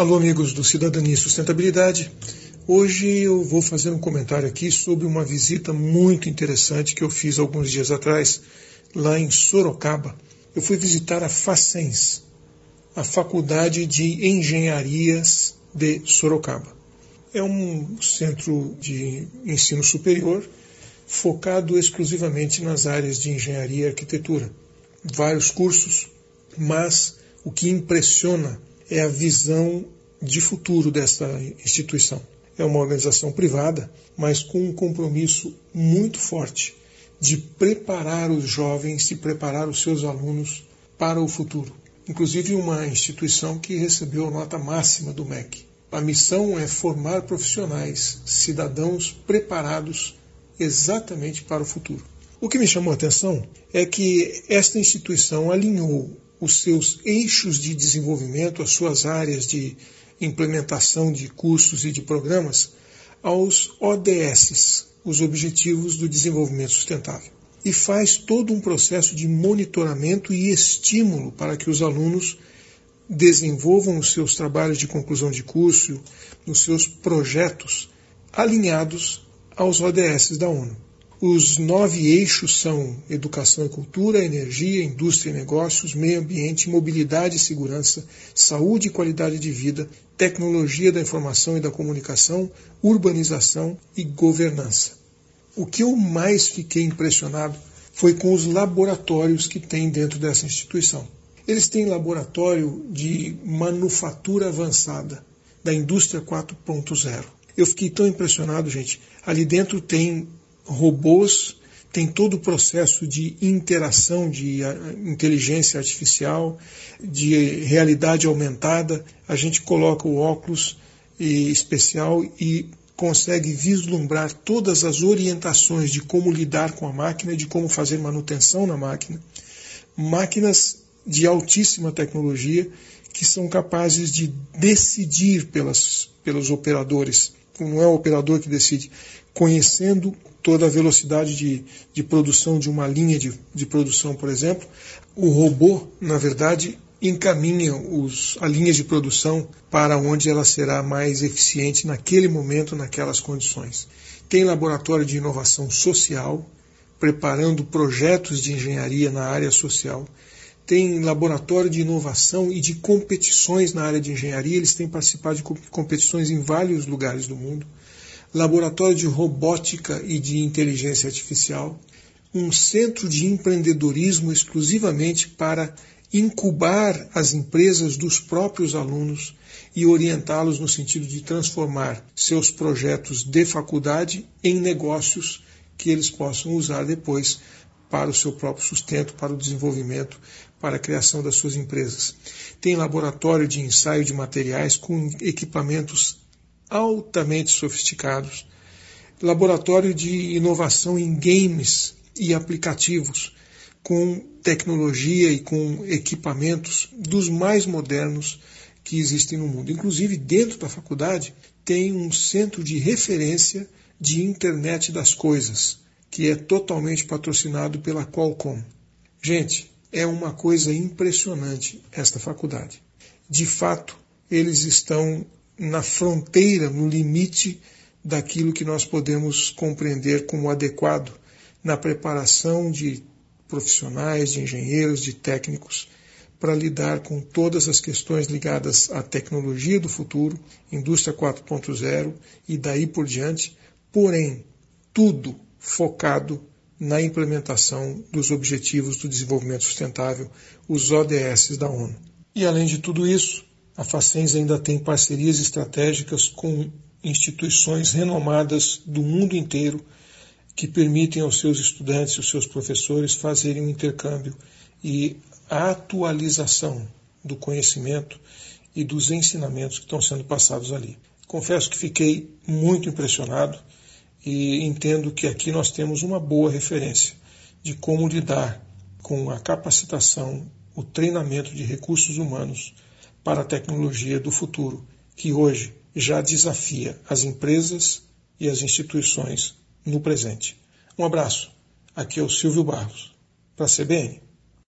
Alô, amigos do Cidadania e Sustentabilidade. Hoje eu vou fazer um comentário aqui sobre uma visita muito interessante que eu fiz alguns dias atrás, lá em Sorocaba. Eu fui visitar a Facens, a Faculdade de Engenharias de Sorocaba. É um centro de ensino superior focado exclusivamente nas áreas de engenharia e arquitetura. Vários cursos, mas o que impressiona é a visão de futuro desta instituição. É uma organização privada, mas com um compromisso muito forte de preparar os jovens e preparar os seus alunos para o futuro. Inclusive uma instituição que recebeu a nota máxima do MEC. A missão é formar profissionais, cidadãos preparados exatamente para o futuro. O que me chamou a atenção é que esta instituição alinhou os seus eixos de desenvolvimento, as suas áreas de implementação de cursos e de programas, aos ODS, os Objetivos do Desenvolvimento Sustentável. E faz todo um processo de monitoramento e estímulo para que os alunos desenvolvam os seus trabalhos de conclusão de curso, os seus projetos, alinhados aos ODS da ONU. Os 9 eixos são educação e cultura, energia, indústria e negócios, meio ambiente, mobilidade e segurança, saúde e qualidade de vida, tecnologia da informação e da comunicação, urbanização e governança. O que eu mais fiquei impressionado foi com os laboratórios que tem dentro dessa instituição. Eles têm laboratório de manufatura avançada, da indústria 4.0. Eu fiquei tão impressionado, gente. Ali dentro tem robôs, tem todo o processo de interação de inteligência artificial, de realidade aumentada. A gente coloca o óculos especial e consegue vislumbrar todas as orientações de como lidar com a máquina, de como fazer manutenção na máquina. Máquinas de altíssima tecnologia que são capazes de decidir pelos operadores. Não é o operador que decide, conhecendo toda a velocidade de produção de uma linha de produção, por exemplo, o robô, na verdade, encaminha a linha de produção para onde ela será mais eficiente naquele momento, naquelas condições. Tem laboratório de inovação social, preparando projetos de engenharia na área social. Tem laboratório de inovação e de competições na área de engenharia. Eles têm participado de competições em vários lugares do mundo. Laboratório de robótica e de inteligência artificial. Um centro de empreendedorismo exclusivamente para incubar as empresas dos próprios alunos e orientá-los no sentido de transformar seus projetos de faculdade em negócios que eles possam usar depois para o seu próprio sustento, para o desenvolvimento, para a criação das suas empresas. Tem laboratório de ensaio de materiais com equipamentos altamente sofisticados, laboratório de inovação em games e aplicativos, com tecnologia e com equipamentos dos mais modernos que existem no mundo. Inclusive, dentro da faculdade, tem um centro de referência de internet das coisas, que é totalmente patrocinado pela Qualcomm. Gente, é uma coisa impressionante esta faculdade. De fato, eles estão na fronteira, no limite daquilo que nós podemos compreender como adequado na preparação de profissionais, de engenheiros, de técnicos, para lidar com todas as questões ligadas à tecnologia do futuro, indústria 4.0 e daí por diante, porém, tudo focado na implementação dos Objetivos do Desenvolvimento Sustentável, os ODS da ONU. E além de tudo isso, a Facens ainda tem parcerias estratégicas com instituições renomadas do mundo inteiro que permitem aos seus estudantes e aos seus professores fazerem um intercâmbio e a atualização do conhecimento e dos ensinamentos que estão sendo passados ali. Confesso que fiquei muito impressionado e entendo que aqui nós temos uma boa referência de como lidar com a capacitação, o treinamento de recursos humanos para a tecnologia do futuro, que hoje já desafia as empresas e as instituições no presente. Um abraço. Aqui é o Silvio Barros, para a CBN.